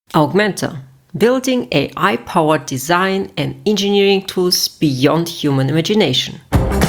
Augmenta, building AI-powered design and engineering tools beyond human imagination.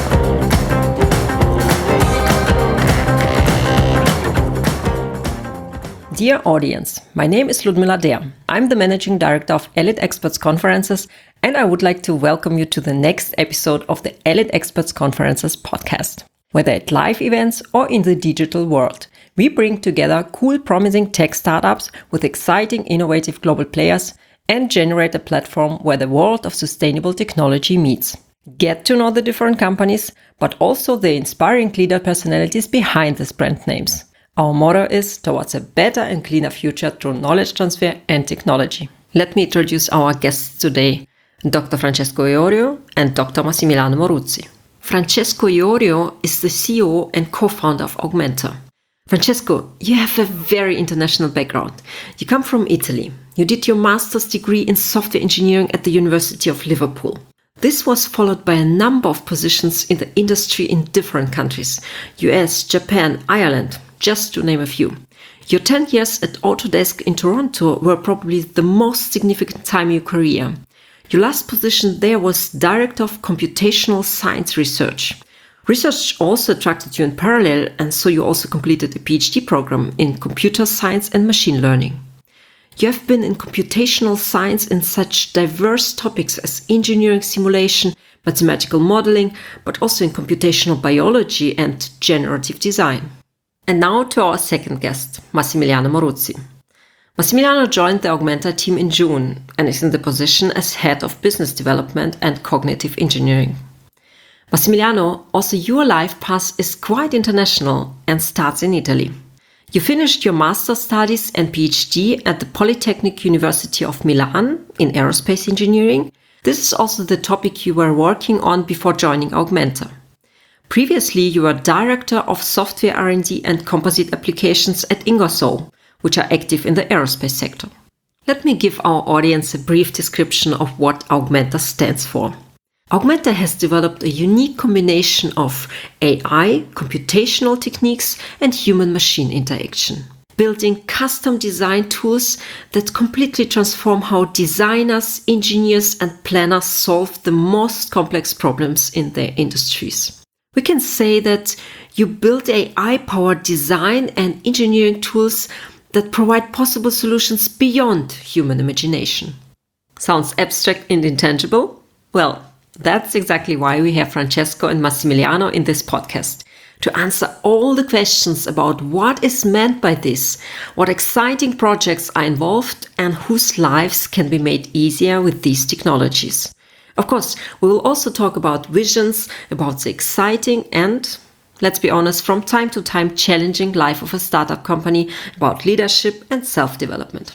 Dear audience, my name is Ludmila Der. I'm the Managing Director of Elite Experts Conferences, and I would like to welcome you to the next episode of the Elite Experts Conferences podcast. Whether at live events or in the digital world, we bring together cool, promising tech startups with exciting, innovative global players and generate a platform where the world of sustainable technology meets. Get to know the different companies, but also the inspiring leader personalities behind these brand names. Our motto is towards a better and cleaner future through knowledge transfer and technology. Let me introduce our guests today, Dr. Francesco Iorio and Dr. Massimiliano Moruzzi. Francesco Iorio is the CEO and co-founder of Augmenta. Francesco, you have a very international background. You come from Italy. You did your master's degree in software engineering at the University of Liverpool. This was followed by a number of positions in the industry in different countries: US, Japan, Ireland, just to name a few. Your 10 years at Autodesk in Toronto were probably the most significant time in your career. Your last position there was Director of Computational Science Research. Research also attracted you in parallel, and so you also completed a PhD program in computer science and machine learning. You have been in computational science in such diverse topics as engineering simulation, mathematical modeling, but also in computational biology and generative design. And now to our second guest, Massimiliano Moruzzi. Massimiliano joined the Augmenta team in June and is in the position as Head of Business Development and Cognitive Engineering. Massimiliano, also your life path is quite international and starts in Italy. You finished your master's studies and PhD at the Polytechnic University of Milan in aerospace engineering. This is also the topic you were working on before joining Augmenta. Previously, you were Director of Software R&D and Composite Applications at Ingersoll, which are active in the aerospace sector. Let me give our audience a brief description of what Augmenta stands for. Augmenta has developed a unique combination of AI, computational techniques, and human-machine interaction, building custom design tools that completely transform how designers, engineers, and planners solve the most complex problems in their industries. We can say that you build AI-powered design and engineering tools that provide possible solutions beyond human imagination. Sounds abstract and intangible? Well, that's exactly why we have Francesco and Massimiliano in this podcast, to answer all the questions about what is meant by this, what exciting projects are involved, and whose lives can be made easier with these technologies. Of course, we will also talk about visions, about the exciting and, let's be honest, from time to time challenging life of a startup company, about leadership and self-development.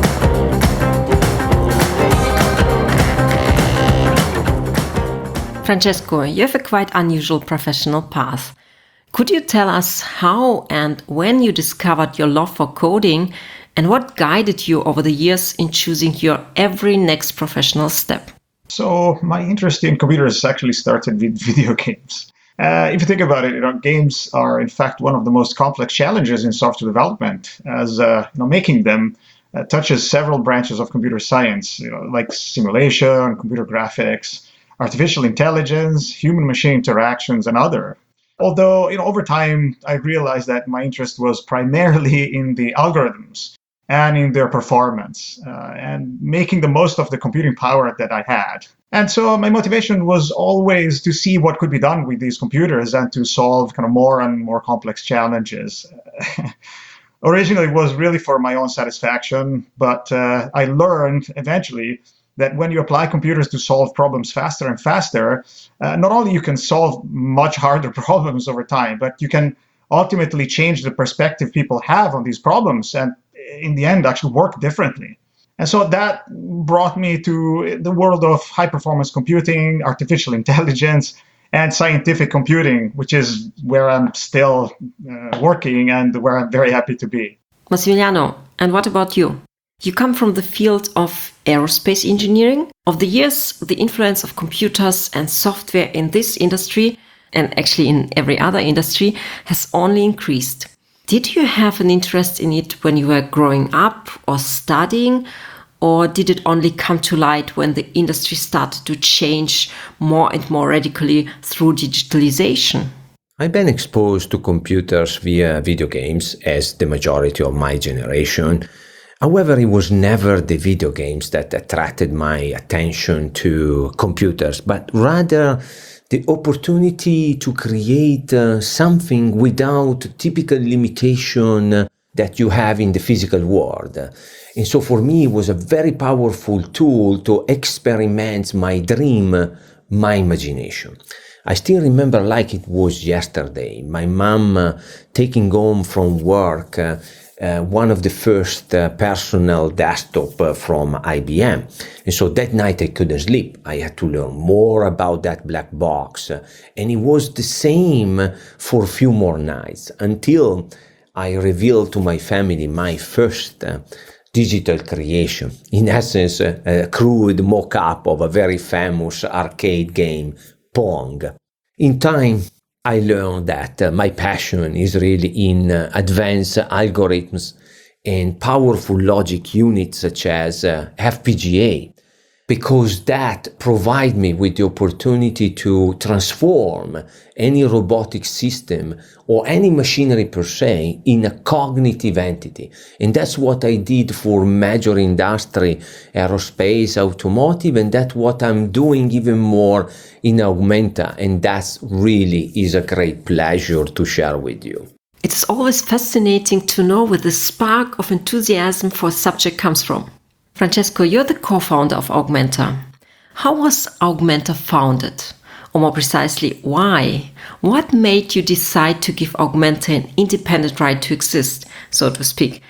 Francesco, you have a quite unusual professional path. Could you tell us how and when you discovered your love for coding and what guided you over the years in choosing your every next professional step? So my interest in computers actually started with video games. If you think about it, games are in fact one of the most complex challenges in software development, as making them touches several branches of computer science, like simulation, computer graphics, artificial intelligence, human-machine interactions, and other. Although, over time, I realized that my interest was primarily in the algorithms and in their performance, and making the most of the computing power that I had. And so my motivation was always to see what could be done with these computers and to solve kind of more and more complex challenges. Originally, it was really for my own satisfaction, but I learned eventually that when you apply computers to solve problems faster and faster, not only you can solve much harder problems over time, but you can ultimately change the perspective people have on these problems and in the end actually work differently. And so that brought me to the world of high-performance computing, artificial intelligence, and scientific computing, which is where I'm still working and where I'm very happy to be. Massimiliano, and what about you? You come from the field of aerospace engineering. Over the years, the influence of computers and software in this industry, and actually in every other industry, has only increased. Did you have an interest in it when you were growing up or studying, or did it only come to light when the industry started to change more and more radically through digitalization? I've been exposed to computers via video games, as the majority of my generation. However, it was never the video games that attracted my attention to computers, but rather the opportunity to create something without typical limitation that you have in the physical world. And so for me, it was a very powerful tool to experiment my dream, my imagination. I still remember like it was yesterday, my mom taking home from work one of the first personal desktop from IBM. And so that night I couldn't sleep. I had to learn more about that black box. And it was the same for a few more nights until I revealed to my family my first digital creation. In essence, a crude mock-up of a very famous arcade game, Pong. In time, I learned that my passion is really in advanced algorithms and powerful logic units such as FPGA, because that provide me with the opportunity to transform any robotic system or any machinery per se in a cognitive entity. And that's what I did for major industry, aerospace, automotive, and that's what I'm doing even more in Augmenta. And that's really is a great pleasure to share with you. It's always fascinating to know where the spark of enthusiasm for a subject comes from. Francesco, you're the co-founder of Augmenta. How was Augmenta founded? Or more precisely, why? What made you decide to give Augmenta an independent right to exist, so to speak?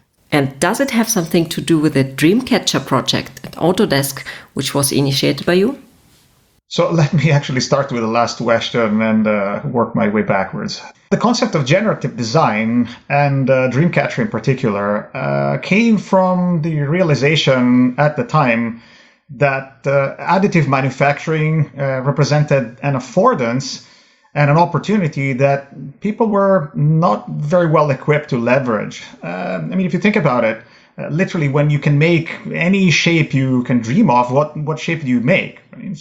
And does it have something to do with the Dreamcatcher project at Autodesk, which was initiated by you? So let me actually start with the last question and work my way backwards. The concept of generative design and Dreamcatcher in particular came from the realization at the time that additive manufacturing represented an affordance and an opportunity that people were not very well equipped to leverage. If you think about it, literally when you can make any shape you can dream of, what shape do you make? Right?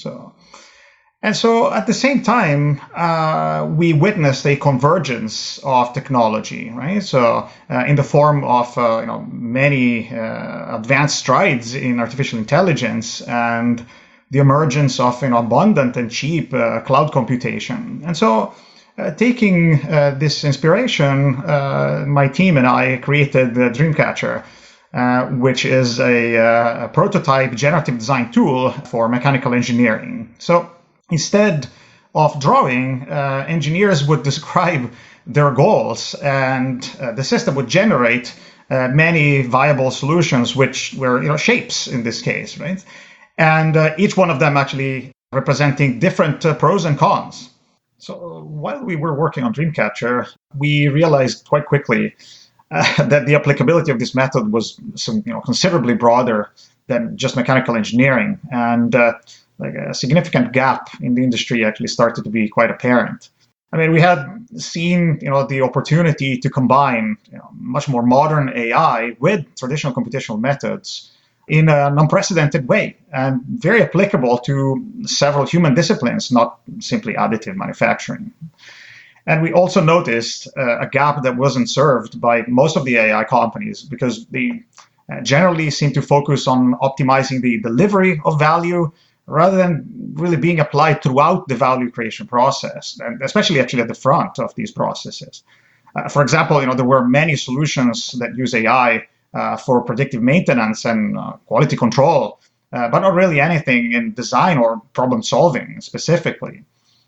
So at the same time, we witnessed a convergence of technology, right? So in the form of many advanced strides in artificial intelligence and the emergence of abundant and cheap cloud computation. And so taking this inspiration, my team and I created the Dreamcatcher, which is a prototype generative design tool for mechanical engineering. So instead of drawing, engineers would describe their goals, and the system would generate many viable solutions, which were shapes in this case, right? And each one of them actually representing different pros and cons. So while we were working on Dreamcatcher, we realized quite quickly that the applicability of this method was considerably broader than just mechanical engineering, and like a significant gap in the industry actually started to be quite apparent. We had seen, the opportunity to combine, much more modern AI with traditional computational methods in an unprecedented way and very applicable to several human disciplines, not simply additive manufacturing. And we also noticed a gap that wasn't served by most of the AI companies because they generally seem to focus on optimizing the delivery of value rather than really being applied throughout the value creation process, and especially actually at the front of these processes. For example, there were many solutions that use AI for predictive maintenance and quality control, but not really anything in design or problem solving specifically.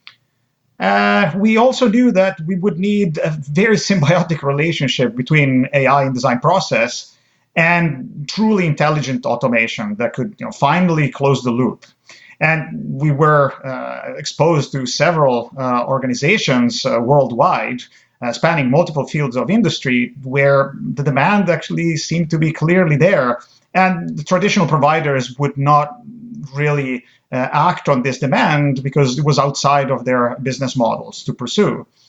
We also knew that we would need a very symbiotic relationship between AI and design process and truly intelligent automation that could finally close the loop. And we were exposed to several organizations worldwide, spanning multiple fields of industry, where the demand actually seemed to be clearly there. And the traditional providers would not really act on this demand because it was outside of their business models to pursue.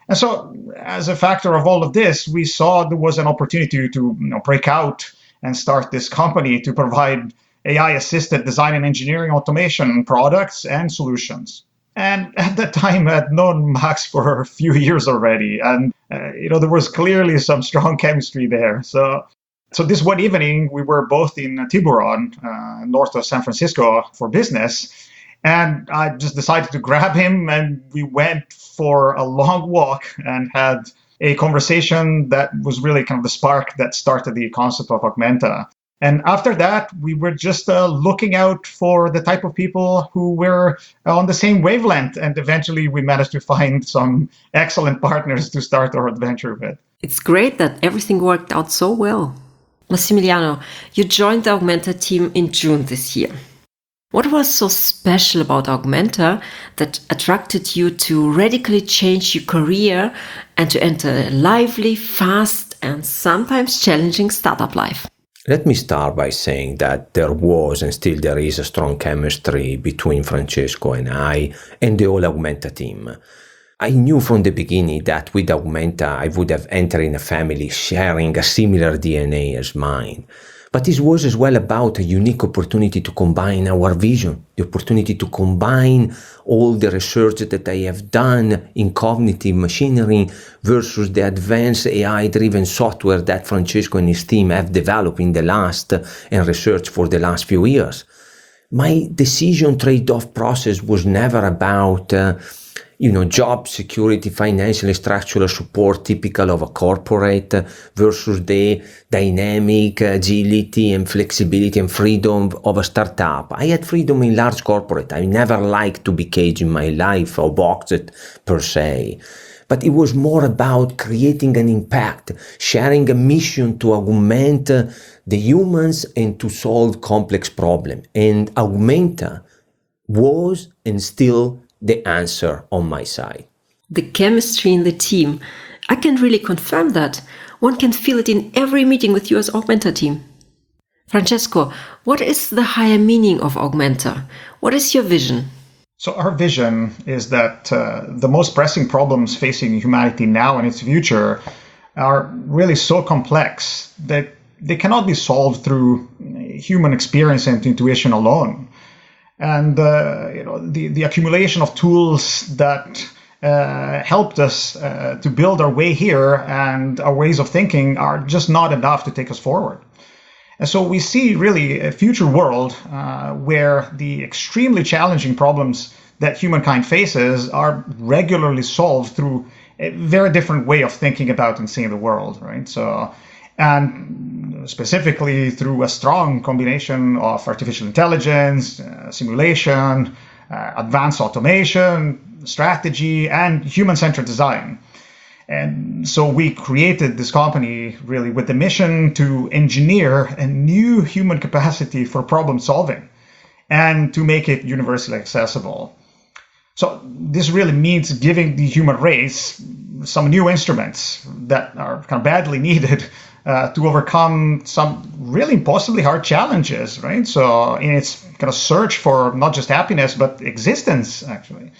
And so, as a factor of all of this, we saw there was an opportunity to break out and start this company to provide AI-assisted design and engineering automation products and solutions. And at that time, I had known Max for a few years already, and there was clearly some strong chemistry there. So this one evening, we were both in Tiburon, north of San Francisco, for business. And I just decided to grab him, and we went for a long walk and had a conversation that was really kind of the spark that started the concept of Augmenta. And after that, we were just looking out for the type of people who were on the same wavelength. And eventually we managed to find some excellent partners to start our adventure with. It's great that everything worked out so well. Massimiliano, you joined the Augmenta team in June this year. What was so special about Augmenta that attracted you to radically change your career and to enter a lively, fast, and sometimes challenging startup life? Let me start by saying that there was and still there is a strong chemistry between Francesco and I and the whole Augmenta team. I knew from the beginning that with Augmenta I would have entered in a family sharing a similar DNA as mine. But this was as well about a unique opportunity to combine our vision, the opportunity to combine all the research that I have done in cognitive machinery versus the advanced AI-driven software that Francesco and his team have developed in the last and researched for the last few years. My decision trade-off process was never about job security, financial and structural support typical of a corporate versus the dynamic agility and flexibility and freedom of a startup. I had freedom in large corporate. I never liked to be caged in my life or boxed per se. But it was more about creating an impact, sharing a mission to augment the humans and to solve complex problems. And Augmenta was and still the answer on my side. The chemistry in the team, I can really confirm that. One can feel it in every meeting with you as Augmenta team. Francesco, what is the higher meaning of Augmenta? What is your vision? So our vision is that the most pressing problems facing humanity now and its future are really so complex that they cannot be solved through human experience and intuition alone. And the accumulation of tools that helped us to build our way here and our ways of thinking are just not enough to take us forward. And so we see really a future world where the extremely challenging problems that humankind faces are regularly solved through a very different way of thinking about and seeing the world, right? And specifically through a strong combination of artificial intelligence, simulation, advanced automation, strategy, and human-centered design. And so we created this company really with the mission to engineer a new human capacity for problem solving and to make it universally accessible. So this really means giving the human race some new instruments that are kind of badly needed to overcome some really impossibly hard challenges, right? So in its kind of search for not just happiness, but existence, actually.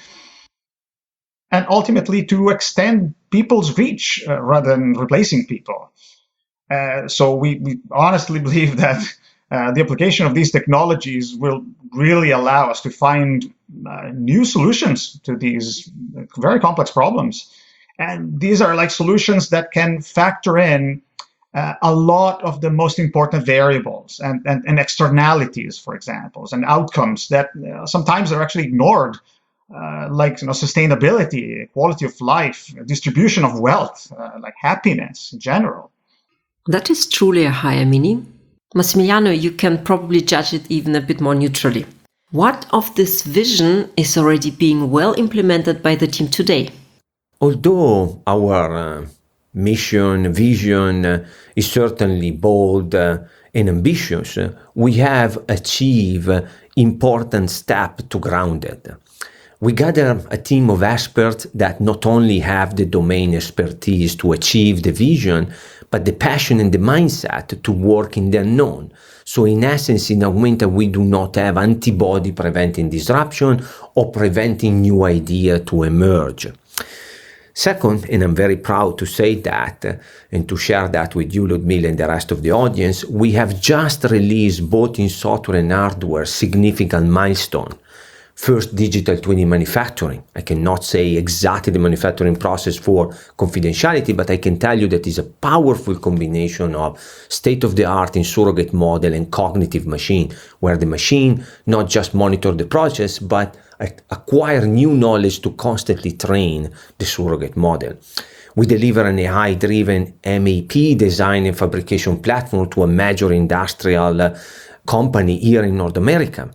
And ultimately to extend people's reach rather than replacing people. So we honestly believe that the application of these technologies will really allow us to find new solutions to these very complex problems. And these are like solutions that can factor in a lot of the most important variables and externalities, for example, and outcomes that sometimes are actually ignored, like sustainability, quality of life, distribution of wealth, like happiness in general. That is truly a higher meaning. Massimiliano, you can probably judge it even a bit more neutrally. What of this vision is already being well implemented by the team today? Although our mission, vision is certainly bold and ambitious, we have achieved important steps to ground it. We gather a team of experts that not only have the domain expertise to achieve the vision, but the passion and the mindset to work in the unknown. So in essence, in Augmenta, we do not have antibody preventing disruption or preventing new ideas to emerge. Second, and I'm very proud to say that and to share that with you, Ludmila, and the rest of the audience, we have just released both in software and hardware significant milestone. First, digital twinning manufacturing. I cannot say exactly the manufacturing process for confidentiality, but I can tell you that it's a powerful combination of state-of-the-art in surrogate model and cognitive machine, where the machine not just monitor the process, but acquire new knowledge to constantly train the surrogate model. We deliver an AI-driven MEP design and fabrication platform to a major industrial company here in North America.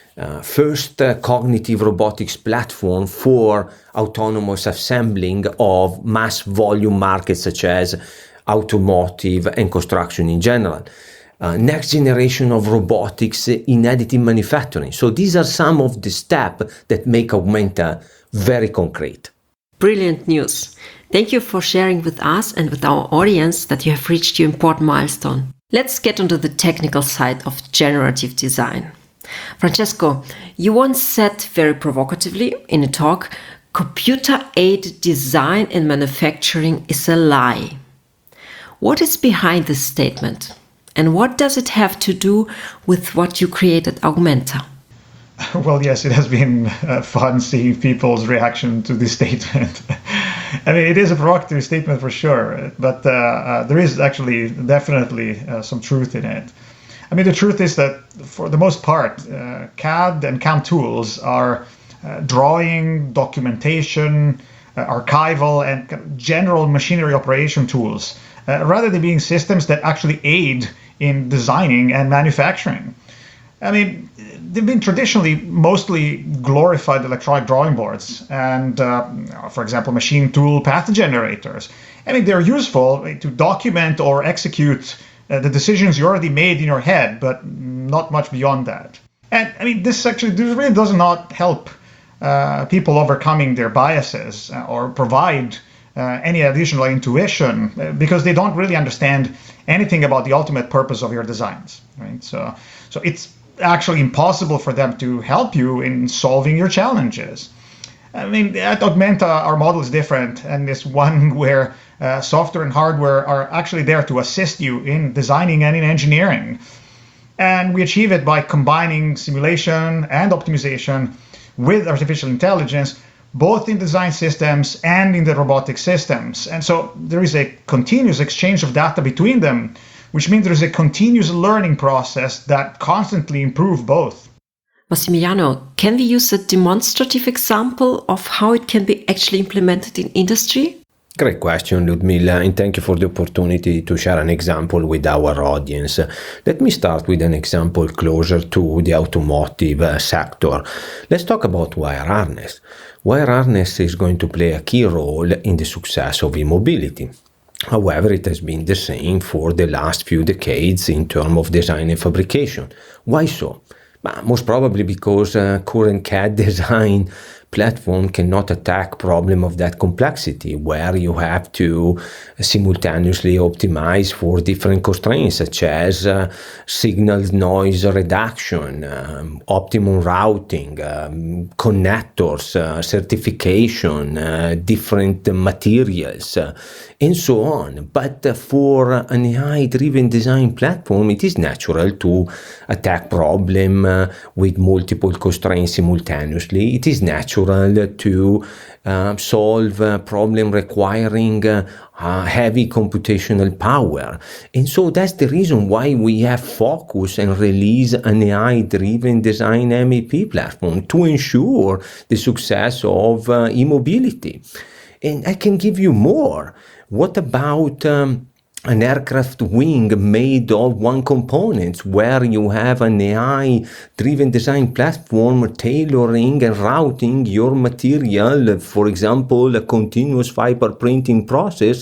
First cognitive robotics platform for autonomous assembling of mass volume markets such as automotive and construction in general. Next generation of robotics in additive manufacturing. So these are some of the steps that make Augmenta very concrete. Brilliant news. Thank you for sharing with us and with our audience that you have reached your important milestone. Let's get onto the technical side of generative design. Francesco, you once said very provocatively in a talk, computer-aided design in manufacturing is a lie. What is behind this statement? And what does it have to do with what you created at Augmenta? Well, yes, it has been fun seeing people's reaction to this statement. I mean, it is a provocative statement for sure, but there is actually definitely some truth in it. I mean, the truth is that for the most part, CAD and CAM tools are drawing, documentation, archival, and general machinery operation tools, rather than being systems that actually aid in designing and manufacturing. I mean, they've been traditionally mostly glorified electronic drawing boards and, for example, machine tool path generators. I mean, they're useful to document or execute the decisions you already made in your head, but not much beyond that. And I mean, this really does not help people overcoming their biases or provide any additional intuition because they don't really understand anything about the ultimate purpose of your designs, right? So it's actually impossible for them to help you in solving your challenges. I mean, at Augmenta, our model is different, and it's one where software and hardware are actually there to assist you in designing and in engineering. And we achieve it by combining simulation and optimization with artificial intelligence, both in design systems and in the robotic systems. And so there is a continuous exchange of data between them, which means there is a continuous learning process that constantly improves both. Massimiliano, can we use a demonstrative example of how it can be actually implemented in industry? Great question, Ludmila, and thank you for the opportunity to share an example with our audience. Let me start with an example closer to the automotive sector. Let's talk about wire harness. Wire harness is going to play a key role in the success of e-mobility. However, it has been the same for the last few decades in terms of design and fabrication. Why so? Most probably because current CAD design platform cannot attack problem of that complexity, where you have to simultaneously optimize for different constraints such as signal noise reduction, optimum routing, connectors, certification, different materials, and so on. But for an AI-driven design platform, it is natural to attack problem with multiple constraints simultaneously. It is natural to solve a problem requiring heavy computational power. And so that's the reason why we have focused and released an AI-driven design MEP platform to ensure the success of e-mobility. And I can give you more. What about an aircraft wing made of one component, where you have an AI-driven design platform tailoring and routing your material, for example, a continuous fiber printing process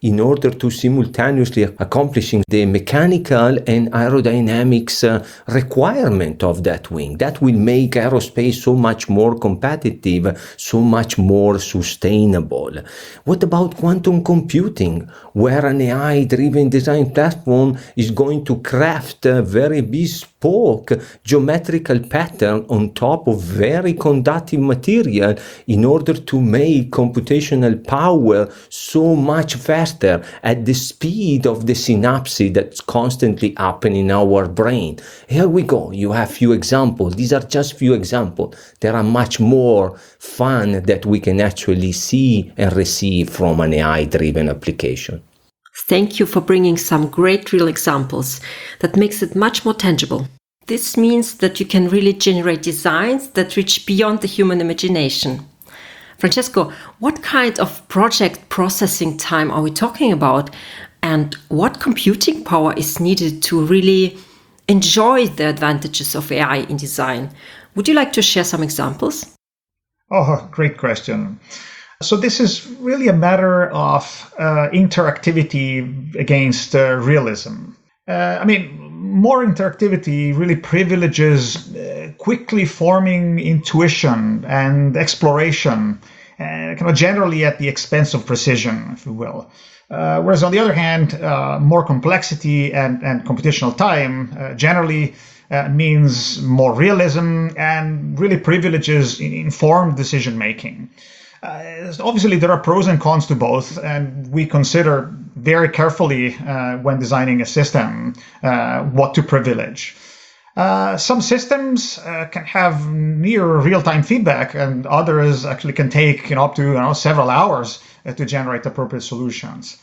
in order to simultaneously accomplishing the mechanical and aerodynamics requirement of that wing. That will make aerospace so much more competitive, so much more sustainable. What about quantum computing, where an AI-driven design platform is going to craft a very bespoke geometrical pattern on top of very conductive material in order to make computational power so much faster at the speed of the synapses that's constantly happening in our brain. Here we go. You have few examples. These are just few examples. There are much more fun that we can actually see and receive from an AI-driven application. Thank you for bringing some great real examples. That makes it much more tangible. This means that you can really generate designs that reach beyond the human imagination. Francesco, what kind of project processing time are we talking about? And what computing power is needed to really enjoy the advantages of AI in design? Would you like to share some examples? Oh, great question. So this is really a matter of interactivity against realism. More interactivity really privileges quickly forming intuition and exploration, kind of generally at the expense of precision, if you will. Whereas on the other hand, more complexity and computational time generally means more realism and really privileges informed decision making. Obviously, there are pros and cons to both, and we consider very carefully when designing a system what to privilege. Some systems can have near real-time feedback, and others actually can take up to several hours to generate appropriate solutions.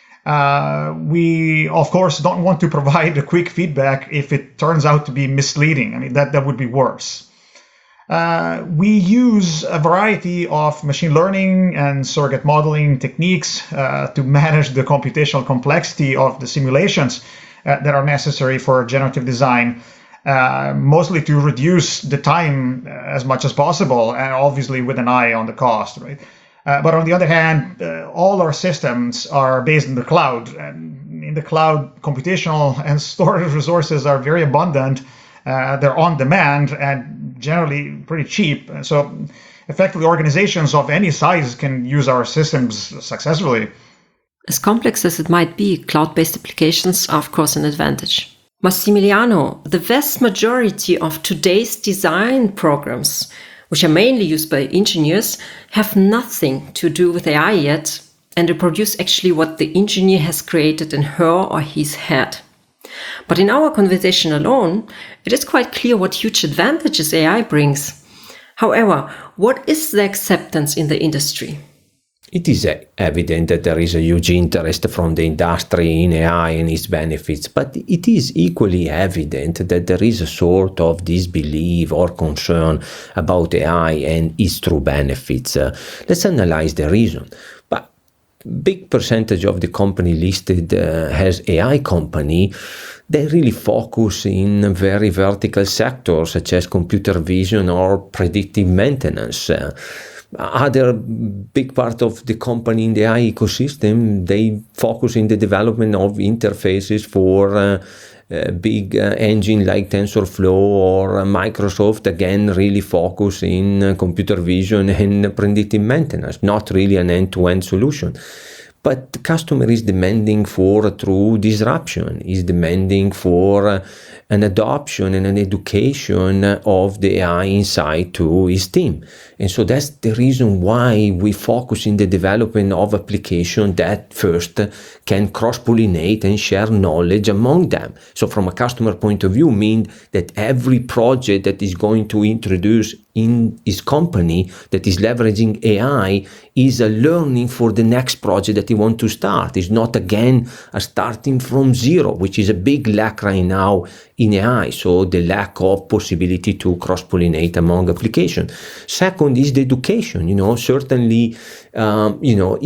We, of course, don't want to provide a quick feedback if it turns out to be misleading. That would be worse. We use a variety of machine learning and surrogate modeling techniques to manage the computational complexity of the simulations that are necessary for generative design, mostly to reduce the time as much as possible, and obviously with an eye on the cost, right? But on the other hand, all our systems are based in the cloud, and in the cloud, computational and storage resources are very abundant. They're on demand and generally pretty cheap. So effectively, organizations of any size can use our systems successfully. As complex as it might be, cloud-based applications are of course an advantage. Massimiliano, the vast majority of today's design programs, which are mainly used by engineers, have nothing to do with AI yet, and reproduce actually what the engineer has created in her or his head. But in our conversation alone, it is quite clear what huge advantages AI brings. However, what is the acceptance in the industry? It is evident that there is a huge interest from the industry in AI and its benefits, but it is equally evident that there is a sort of disbelief or concern about AI and its true benefits. Let's analyze the reason. But big percentage of the company listed as AI company, they really focus in very vertical sectors such as computer vision or predictive maintenance. Other big part of the company in the AI ecosystem, they focus in the development of interfaces for big engine like TensorFlow or Microsoft, again, really focus in computer vision and predictive maintenance, not really an end-to-end solution. But the customer is demanding for a true disruption, is demanding for an adoption and an education of the AI inside to his team. And so that's the reason why we focus in the development of application that first can cross-pollinate and share knowledge among them. So from a customer point of view, mean that every project that is going to introduce in his company that is leveraging AI is a learning for the next project that he wants to start. It's not again a starting from zero, which is a big lack right now in AI. So the lack of possibility to cross-pollinate among applications. Second is the education. Certainly,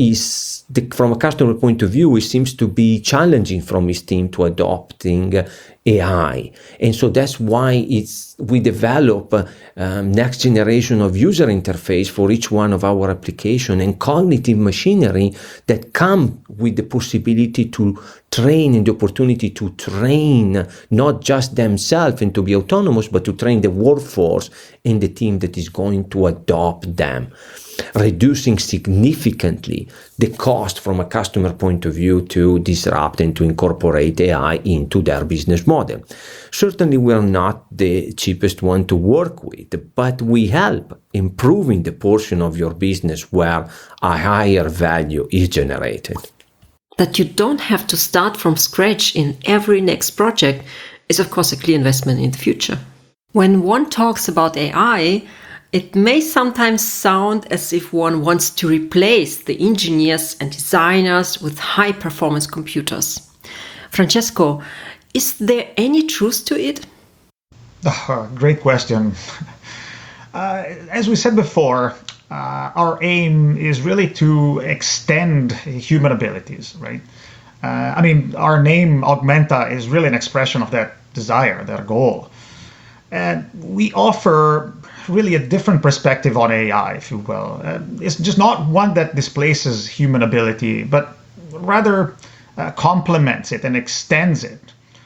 from a customer point of view, it seems to be challenging from his team to adopting AI. And so that's why we develop next generation of user interface for each one of our application and cognitive machinery that come with the possibility to train and the opportunity to train not just themselves and to be autonomous, but to train the workforce and the team that is going to adopt them, reducing significantly the cost from a customer point of view to disrupt and to incorporate AI into their business model. Certainly, we are not the cheapest one to work with, but we help improving the portion of your business where a higher value is generated. That you don't have to start from scratch in every next project is, of course, a clear investment in the future. When one talks about AI, it may sometimes sound as if one wants to replace the engineers and designers with high-performance computers. Francesco, is there any truth to it? Great question. As we said before, our aim is really to extend human abilities, right? Our name Augmenta is really an expression of that desire, that goal. And we offer really a different perspective on AI, if you will. It's just not one that displaces human ability, but rather complements it and extends it.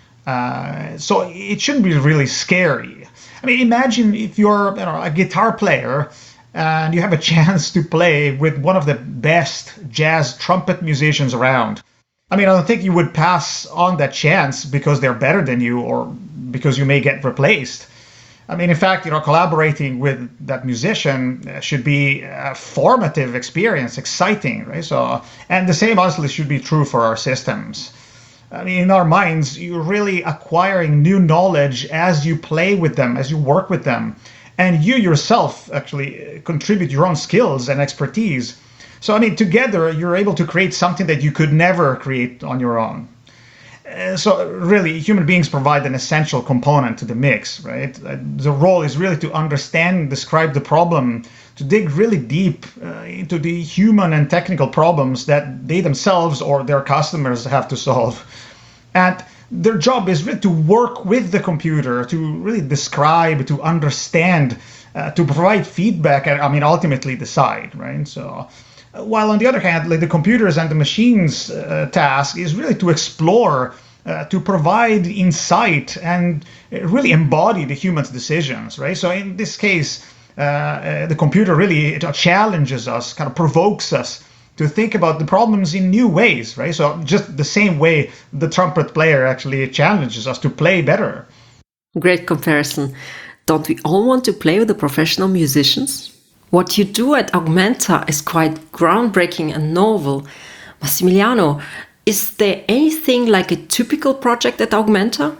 So it shouldn't be really scary. Imagine if you're a guitar player and you have a chance to play with one of the best jazz trumpet musicians around. I don't think you would pass on that chance because they're better than you or because you may get replaced. In fact, collaborating with that musician should be a formative experience, exciting, right? So, and the same honestly should be true for our systems. In our minds, you're really acquiring new knowledge as you play with them, as you work with them, and you yourself actually contribute your own skills and expertise. So, together you're able to create something that you could never create on your own. So really, human beings provide an essential component to the mix, right? The role is really to understand, describe the problem, to dig really deep into the human and technical problems that they themselves or their customers have to solve. And their job is really to work with the computer, to really describe, to understand, to provide feedback, and ultimately decide, right? So, while on the other hand, the computers and the machines task is really to explore, to provide insight and really embody the human's decisions, right? So in this case, the computer really challenges us, kind of provokes us to think about the problems in new ways, right? So just the same way the trumpet player actually challenges us to play better. Great comparison. Don't we all want to play with the professional musicians? What you do at Augmenta is quite groundbreaking and novel. Massimiliano, is there anything like a typical project at Augmenta?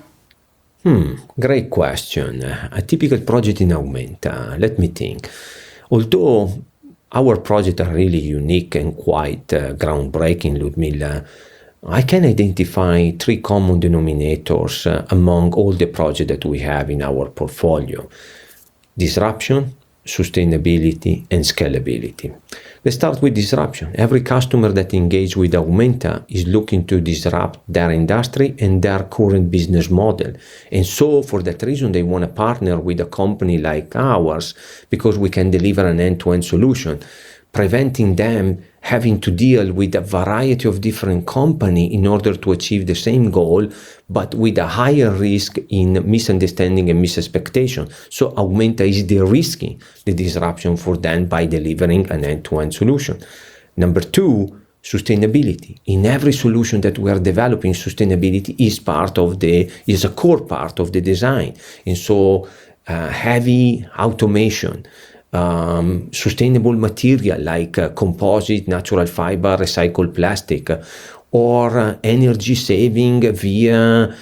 Great question. A typical project in Augmenta, let me think. Although our projects are really unique and quite groundbreaking, Ludmila, I can identify 3 common denominators among all the projects that we have in our portfolio: disruption, sustainability, and scalability. Let's start with disruption. Every customer that engages with Augmenta is looking to disrupt their industry and their current business model. And so for that reason, they want to partner with a company like ours because we can deliver an end-to-end solution, preventing them having to deal with a variety of different companies in order to achieve the same goal, but with a higher risk in misunderstanding and misexpectation. So Augmenta is de-risking the disruption for them by delivering an end-to-end solution. Number 2, sustainability. In every solution that we are developing, sustainability is a core part of the design. And so heavy automation, sustainable material like composite, natural fiber, recycled plastic, or energy saving via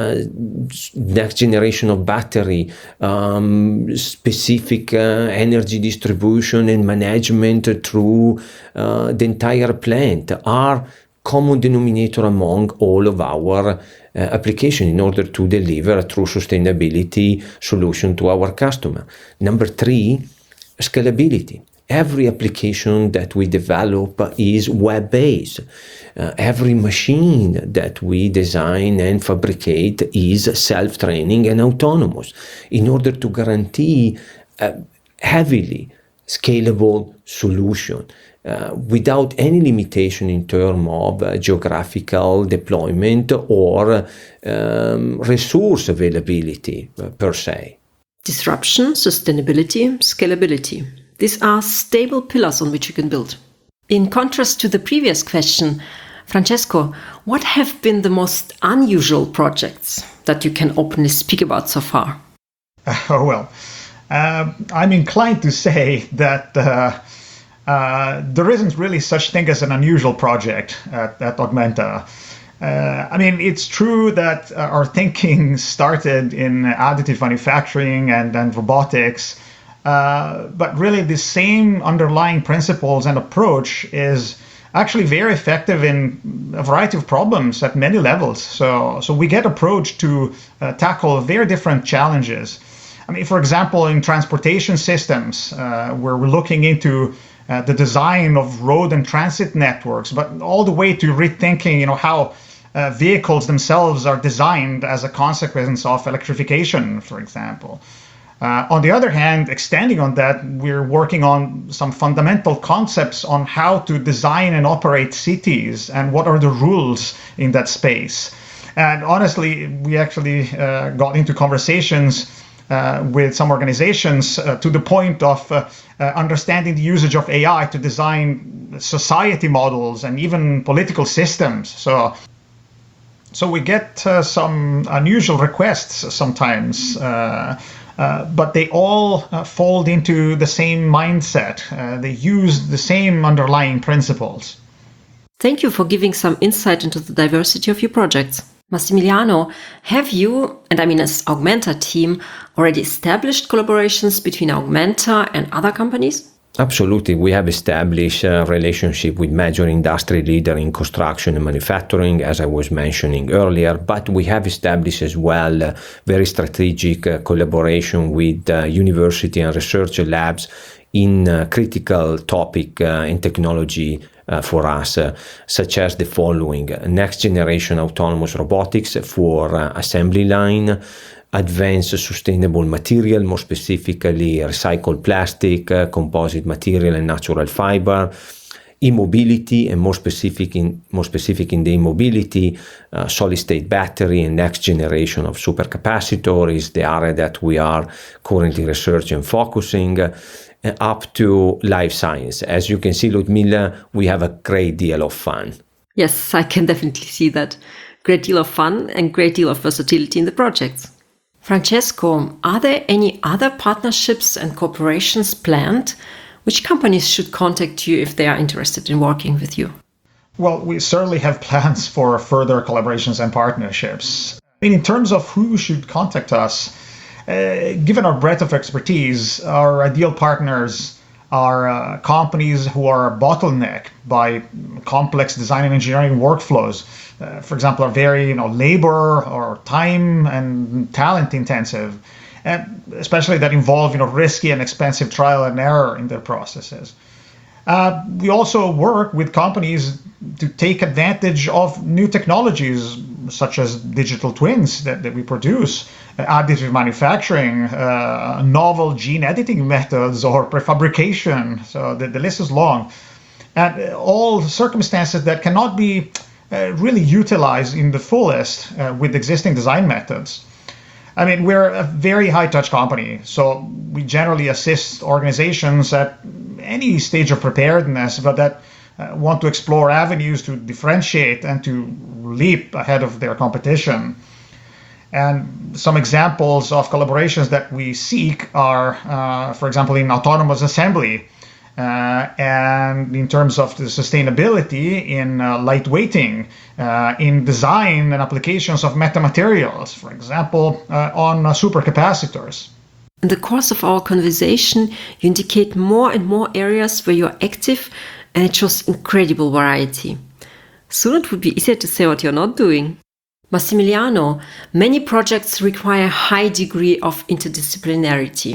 next generation of battery, specific energy distribution and management through the entire plant are common denominator among all of our application in order to deliver a true sustainability solution to our customer. Number 3, scalability. every application that we develop is web-based. Every machine that we design and fabricate is self-training and autonomous in order to guarantee a heavily scalable solution without any limitation in terms of geographical deployment or resource availability per se. Disruption, sustainability, scalability. These are stable pillars on which you can build. In contrast to the previous question, Francesco, what have been the most unusual projects that you can openly speak about so far? I'm inclined to say that there isn't really such thing as an unusual project at Augmenta. It's true that our thinking started in additive manufacturing and robotics, but really the same underlying principles and approach is actually very effective in a variety of problems at many levels. So we get approached to tackle very different challenges. For example, in transportation systems, where we're looking into the design of road and transit networks, but all the way to rethinking, how vehicles themselves are designed as a consequence of electrification, for example. On the other hand, extending on that, we're working on some fundamental concepts on how to design and operate cities and what are the rules in that space. And honestly, we actually got into conversations with some organizations to the point of understanding the usage of AI to design society models and even political systems. So we get some unusual requests sometimes, but they all fold into the same mindset. They use the same underlying principles. Thank you for giving some insight into the diversity of your projects. Massimiliano, have you, and as Augmenta team, already established collaborations between Augmenta and other companies? Absolutely. We have established a relationship with major industry leader in construction and manufacturing, as I was mentioning earlier, but we have established as well very strategic collaboration with university and research labs in critical topic and technology for us, such as the following: next generation autonomous robotics for assembly line, advanced sustainable material, more specifically recycled plastic, composite material and natural fiber, e-mobility, and more specific in the e-mobility, solid state battery and next generation of supercapacitor is the area that we are currently researching and focusing. Up to life science. As you can see, Ludmila, we have a great deal of fun. Yes, I can definitely see that. Great deal of fun and great deal of versatility in the projects. Francesco, are there any other partnerships and cooperations planned? Which companies should contact you if they are interested in working with you? Well, we certainly have plans for further collaborations and partnerships. In terms of who should contact us, given our breadth of expertise, our ideal partners are companies who are bottlenecked by complex design and engineering workflows. For example, are very labor or time and talent intensive, and especially that involve risky and expensive trial and error in their processes. We also work with companies to take advantage of new technologies such as digital twins that we produce, additive manufacturing, novel gene editing methods, or prefabrication. So the list is long. And all circumstances that cannot be really utilized in the fullest with existing design methods. We're a very high-touch company, so we generally assist organizations at any stage of preparedness, but that want to explore avenues to differentiate and to leap ahead of their competition. And some examples of collaborations that we seek are, for example, in autonomous assembly, and in terms of the sustainability in lightweighting, in design and applications of metamaterials, for example, on supercapacitors. In the course of our conversation, you indicate more and more areas where you're active, and it shows incredible variety. Soon it would be easier to say what you're not doing. Massimiliano, many projects require a high degree of interdisciplinarity.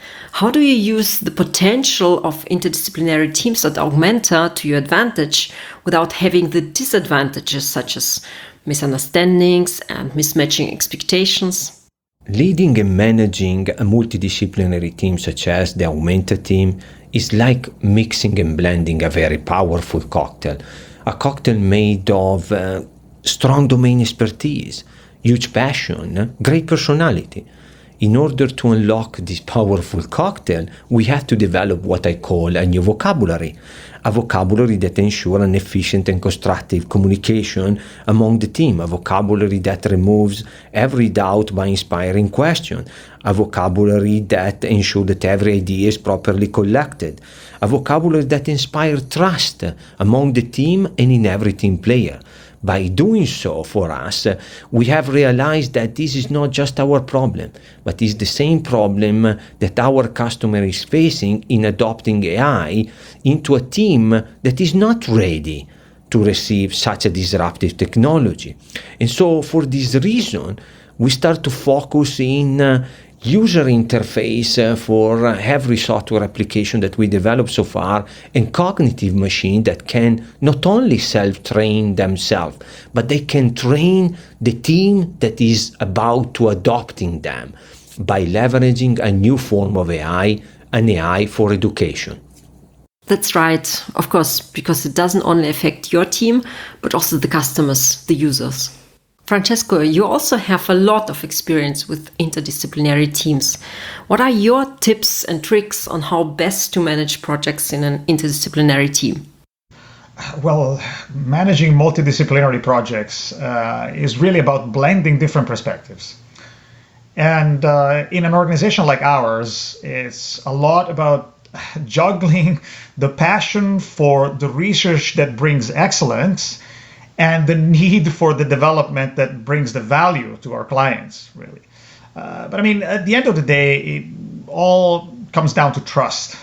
How do you use the potential of interdisciplinary teams at Augmenta to your advantage without having the disadvantages such as misunderstandings and mismatching expectations? Leading and managing a multidisciplinary team such as the Augmenta team is like mixing and blending a very powerful cocktail. A cocktail made of strong domain expertise, huge passion, great personality. In order to unlock this powerful cocktail, we have to develop what I call a new vocabulary. A vocabulary that ensures an efficient and constructive communication among the team. A vocabulary that removes every doubt by inspiring question. A vocabulary that ensures that every idea is properly collected. A vocabulary that inspires trust among the team and in every team player. By doing so for us, we have realized that this is not just our problem, but is the same problem that our customer is facing in adopting AI into a team that is not ready to receive such a disruptive technology. And so for this reason, we start to focus in user interface for every software application that we develop so far, and cognitive machine that can not only self-train themselves, but they can train the team that is about to adopting them by leveraging a new form of AI, an AI for education. That's right, of course, because it doesn't only affect your team, but also the customers, the users. Francesco, you also have a lot of experience with interdisciplinary teams. What are your tips and tricks on how best to manage projects in an interdisciplinary team? Well, managing multidisciplinary projects is really about blending different perspectives. And in an organization like ours, it's a lot about juggling the passion for the research that brings excellence and the need for the development that brings the value to our clients, really. But I mean, at the end of the day, it all comes down to trust.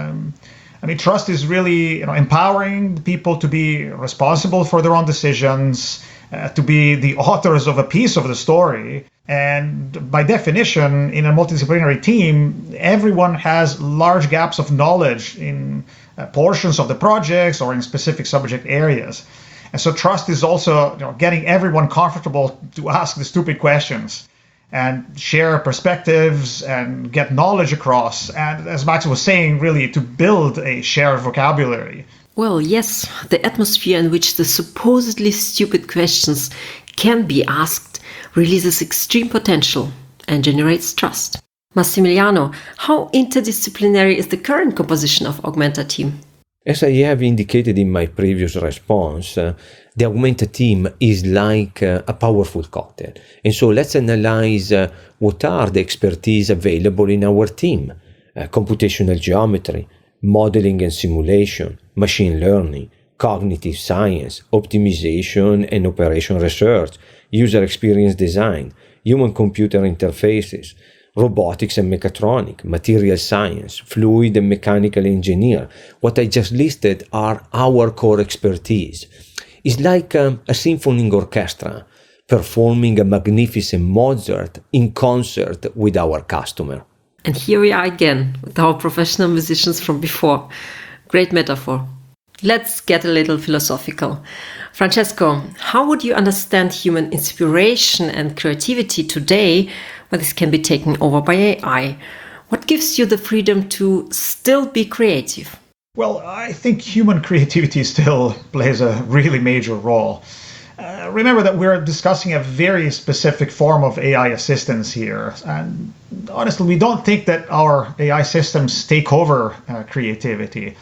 Trust is really, empowering people to be responsible for their own decisions, to be the authors of a piece of the story. And by definition, in a multidisciplinary team, everyone has large gaps of knowledge in portions of the projects or in specific subject areas. And so trust is also getting everyone comfortable to ask the stupid questions and share perspectives and get knowledge across. And as Max was saying, really to build a shared vocabulary. Well, yes, the atmosphere in which the supposedly stupid questions can be asked releases extreme potential and generates trust. Massimiliano, how interdisciplinary is the current composition of Augmenta team? As I have indicated in my previous response, the Augmenta team is like a powerful cocktail. And so let's analyze what are the expertise available in our team. Computational geometry, modeling and simulation, machine learning, cognitive science, optimization and operation research, user experience design, human-computer interfaces, robotics and mechatronics, material science, fluid and mechanical engineer. What I just listed are our core expertise. It's like a symphony orchestra performing a magnificent Mozart in concert with our customer. And here we are again with our professional musicians from before. Great metaphor. Let's get a little philosophical. Francesco, how would you understand human inspiration and creativity today when this can be taken over by AI? What gives you the freedom to still be creative? Well, I think human creativity still plays a really major role. Remember that we're discussing a very specific form of AI assistance here. And honestly, we don't think that our AI systems take over creativity.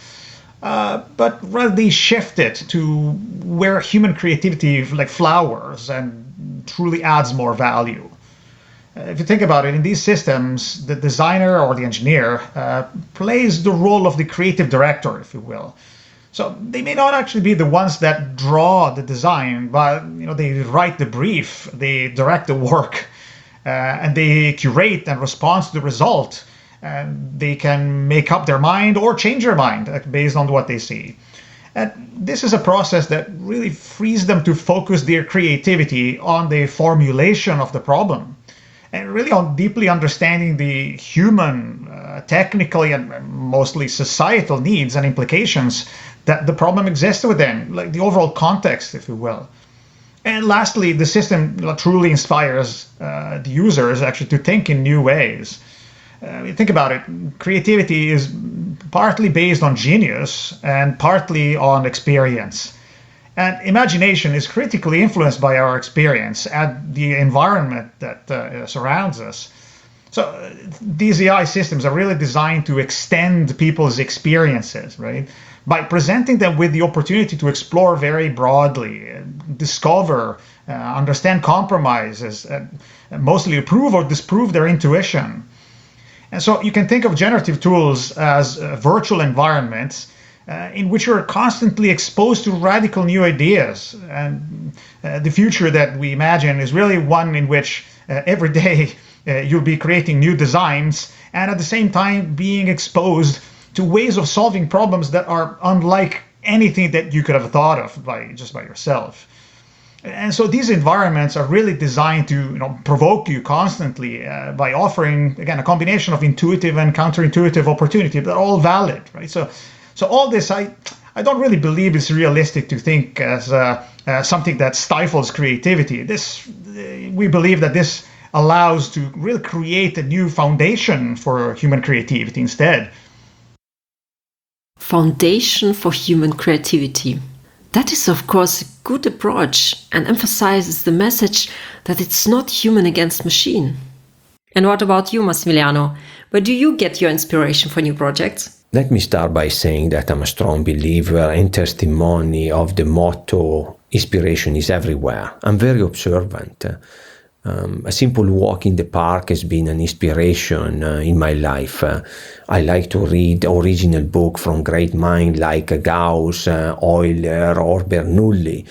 But rather they shift it to where human creativity flowers and truly adds more value. If you think about it, in these systems, the designer or the engineer plays the role of the creative director, if you will. So they may not actually be the ones that draw the design, but they write the brief, they direct the work, and they curate and respond to the result. And they can make up their mind or change their mind based on what they see. And this is a process that really frees them to focus their creativity on the formulation of the problem and really on deeply understanding the human technically and mostly societal needs and implications that the problem exists within, like the overall context, if you will. And lastly, the system truly inspires the users actually to think in new ways. Think about it. Creativity is partly based on genius and partly on experience. And imagination is critically influenced by our experience and the environment that surrounds us. So these AI systems are really designed to extend people's experiences, right? By presenting them with the opportunity to explore very broadly, discover, understand compromises, and mostly approve or disprove their intuition. And so you can think of generative tools as virtual environments in which you're constantly exposed to radical new ideas. And the future that we imagine is really one in which every day you'll be creating new designs and at the same time being exposed to ways of solving problems that are unlike anything that you could have thought of by yourself. And so these environments are really designed to provoke you constantly by offering, again, a combination of intuitive and counterintuitive opportunities that are all valid, right? So all this, I don't really believe it's realistic to think as something that stifles creativity. We believe that this allows to really create a new foundation for human creativity instead. Foundation for human creativity. That is, of course, a good approach and emphasizes the message that it's not human against machine. And what about you, Massimiliano? Where do you get your inspiration for new projects? Let me start by saying that I'm a strong believer and testimony of the motto, inspiration is everywhere. I'm very observant. A simple walk in the park has been an inspiration in my life. I like to read original books from great minds like Gauss, Euler, or Bernoulli.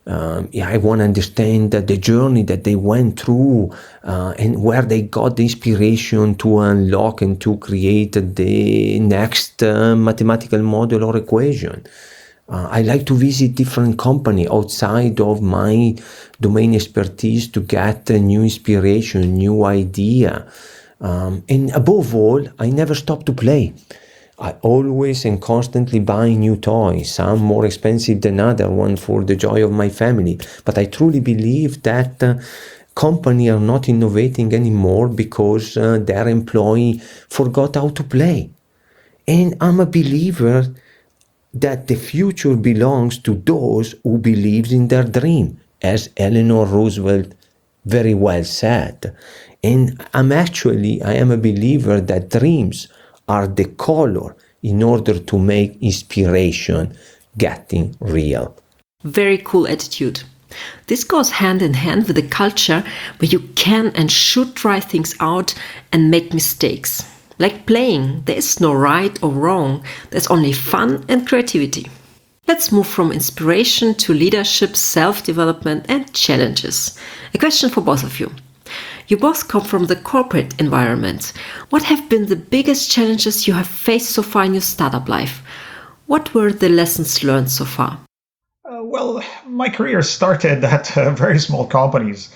I want to understand the journey that they went through and where they got the inspiration to unlock and to create the next mathematical model or equation. I like to visit different companies outside of my domain expertise to get a new inspiration, new idea. And above all, I never stop to play. I always and constantly buy new toys, some more expensive than other one for the joy of my family. But I truly believe that companies are not innovating anymore because their employee forgot how to play. And I'm a believer that the future belongs to those who believe in their dream, as Eleanor Roosevelt very well said. And I am a believer that dreams are the color in order to make inspiration getting real. Very cool attitude. This goes hand in hand with a culture where you can and should try things out and make mistakes. Like playing, there is no right or wrong, there's only fun and creativity. Let's move from inspiration to leadership, self-development and challenges. A question for both of you. You both come from the corporate environment. What have been the biggest challenges you have faced so far in your startup life? What were the lessons learned so far? Well, my career started at very small companies.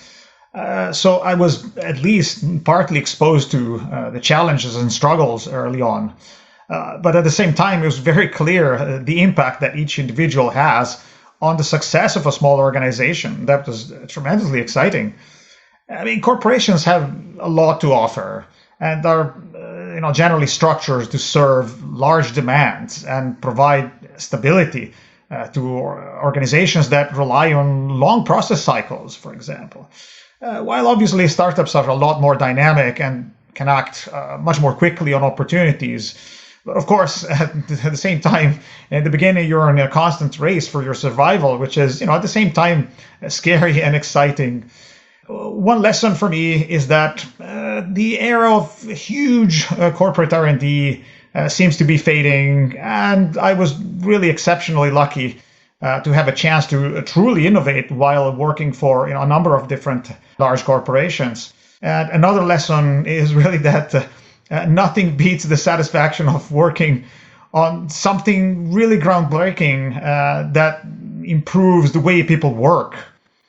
So I was at least partly exposed to the challenges and struggles early on. But at the same time, it was very clear the impact that each individual has on the success of a small organization. That was tremendously exciting. I mean, corporations have a lot to offer and are generally structured to serve large demands and provide stability to organizations that rely on long process cycles, for example. While obviously startups are a lot more dynamic and can act much more quickly on opportunities. But of course, at the same time, in the beginning, you're in a constant race for your survival, which is, at the same time, scary and exciting. One lesson for me is that the era of huge corporate R&D seems to be fading, and I was really exceptionally lucky to have a chance to truly innovate while working for a number of different large corporations. And another lesson is really that nothing beats the satisfaction of working on something really groundbreaking that improves the way people work.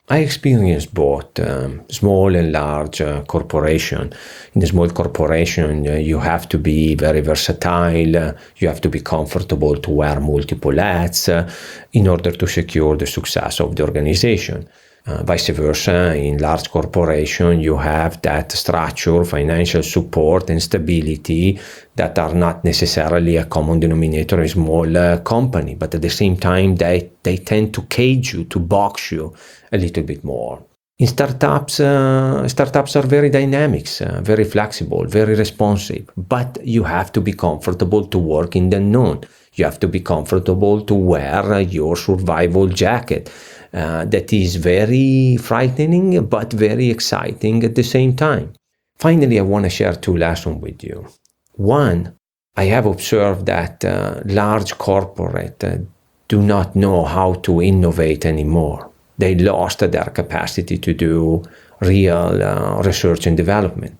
I experienced both small and large corporation. In a small corporation, you have to be very versatile. You have to be comfortable to wear multiple hats in order to secure the success of the organization. Vice versa, in large corporation, you have that structure, financial support, and stability that are not necessarily a common denominator in a small company, but at the same time, they tend to cage you, to box you a little bit more. In startups are very dynamic, very flexible, very responsive, but you have to be comfortable to work in the unknown. You have to be comfortable to wear your survival jacket. That is very frightening, but very exciting at the same time. Finally, I want to share 2 lessons with you. One, I have observed that large corporates do not know how to innovate anymore. They lost their capacity to do real research and development.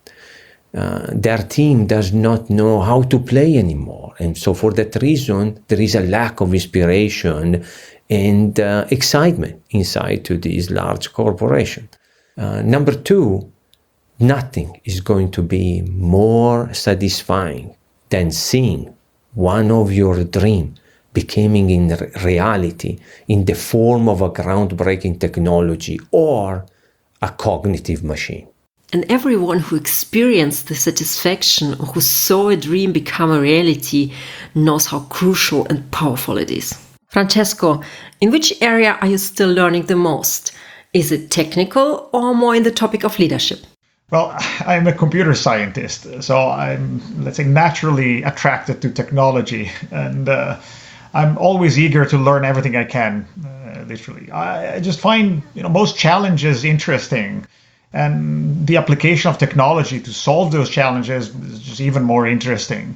Their team does not know how to play anymore. And so for that reason, there is a lack of inspiration and excitement inside to these large corporations. Number 2, nothing is going to be more satisfying than seeing one of your dreams becoming in reality in the form of a groundbreaking technology or a cognitive machine. And everyone who experienced the satisfaction or who saw a dream become a reality knows how crucial and powerful it is. Francesco, in which area are you still learning the most? Is it technical or more in the topic of leadership? Well, I'm a computer scientist, so I'm, let's say, naturally attracted to technology, and I'm always eager to learn everything I can, literally. I just find, most challenges interesting, and the application of technology to solve those challenges is just even more interesting.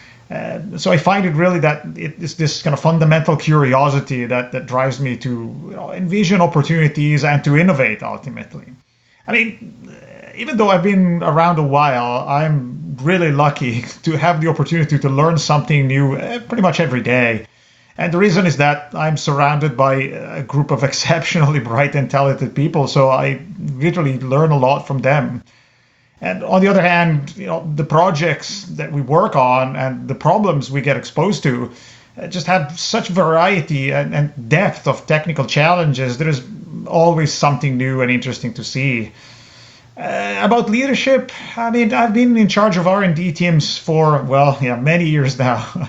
So I find it really that it's this kind of fundamental curiosity that drives me to envision opportunities and to innovate ultimately. I mean, even though I've been around a while, I'm really lucky to have the opportunity to learn something new pretty much every day. And the reason is that I'm surrounded by a group of exceptionally bright and talented people, so I literally learn a lot from them. And on the other hand, the projects that we work on and the problems we get exposed to just have such variety and depth of technical challenges. There is always something new and interesting to see. About leadership, I mean, I've been in charge of R&D teams for, many years now.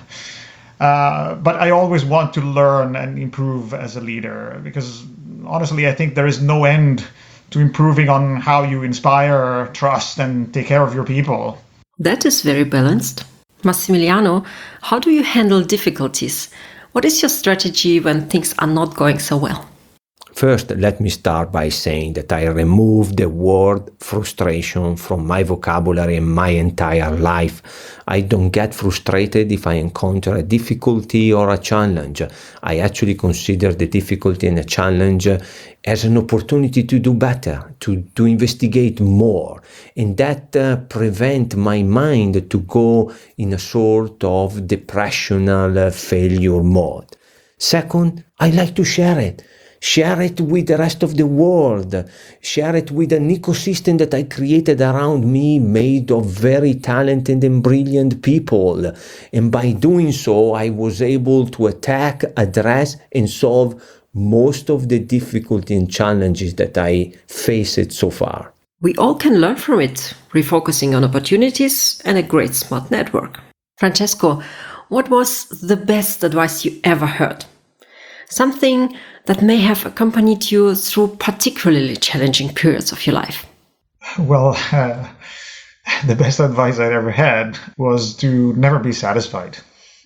But I always want to learn and improve as a leader because honestly, I think there is no end to improving on how you inspire, trust, and take care of your people. That is very balanced. Massimiliano, how do you handle difficulties? What is your strategy when things are not going so well? First, let me start by saying that I removed the word frustration from my vocabulary and my entire life. I don't get frustrated if I encounter a difficulty or a challenge. I actually consider the difficulty and a challenge as an opportunity to do better, to investigate more. And that prevents my mind to go in a sort of depressional failure mode. Second, I like to share it. Share it with the rest of the world. Share it with an ecosystem that I created around me, made of very talented and brilliant people. And by doing so, I was able to attack, address, and solve most of the difficulty and challenges that I faced so far. We all can learn from it, refocusing on opportunities and a great smart network. Francesco, what was the best advice you ever heard? Something that may have accompanied you through particularly challenging periods of your life. Well, the best advice I'd ever had was to never be satisfied.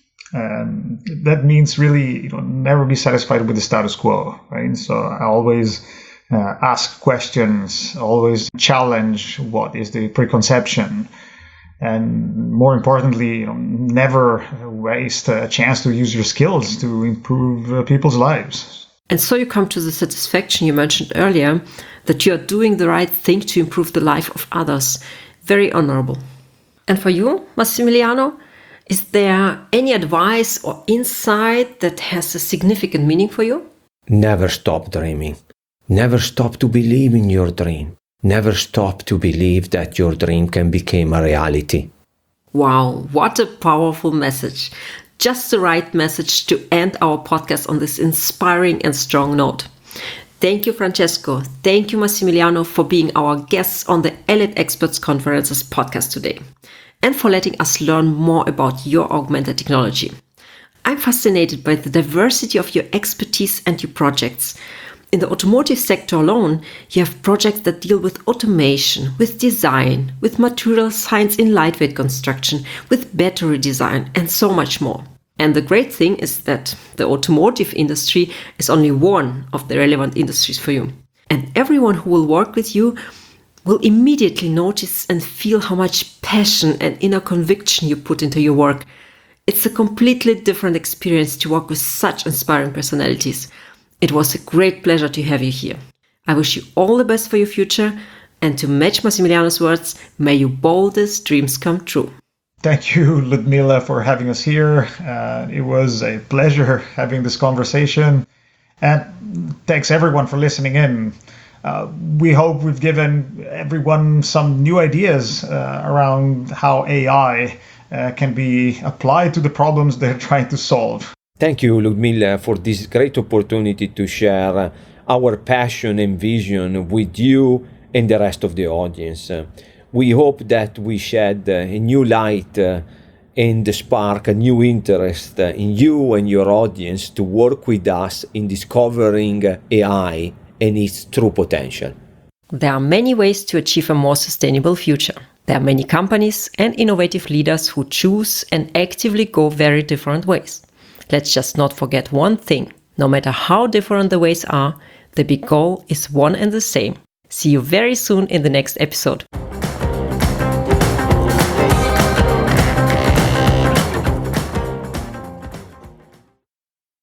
That means really, never be satisfied with the status quo, right? So I always ask questions, always challenge what is the preconception. And more importantly, never waste a chance to use your skills to improve people's lives. And so you come to the satisfaction you mentioned earlier that you are doing the right thing to improve the life of others. Very honorable. And for you, Massimiliano, is there any advice or insight that has a significant meaning for you? Never stop dreaming. Never stop to believe in your dream. Never stop to believe that your dream can become a reality. Wow, what a powerful message. Just the right message to end our podcast on this inspiring and strong note. Thank you, Francesco. Thank you, Massimiliano, for being our guests on the Elite Experts Conferences podcast today and for letting us learn more about your augmented technology. I'm fascinated by the diversity of your expertise and your projects. In the automotive sector alone, you have projects that deal with automation, with design, with material science in lightweight construction, with battery design, and so much more. And the great thing is that the automotive industry is only one of the relevant industries for you. And everyone who will work with you will immediately notice and feel how much passion and inner conviction you put into your work. It's a completely different experience to work with such inspiring personalities. It was a great pleasure to have you here. I wish you all the best for your future, and to match Massimiliano's words, may your boldest dreams come true. Thank you, Ludmila, for having us here. It was a pleasure having this conversation. And thanks everyone for listening in. We hope we've given everyone some new ideas around how AI can be applied to the problems they're trying to solve. Thank you, Ludmila, for this great opportunity to share our passion and vision with you and the rest of the audience. We hope that we shed a new light and spark a new interest in you and your audience to work with us in discovering AI and its true potential. There are many ways to achieve a more sustainable future. There are many companies and innovative leaders who choose and actively go very different ways. Let's just not forget one thing. No matter how different the ways are, the big goal is one and the same. See you very soon in the next episode.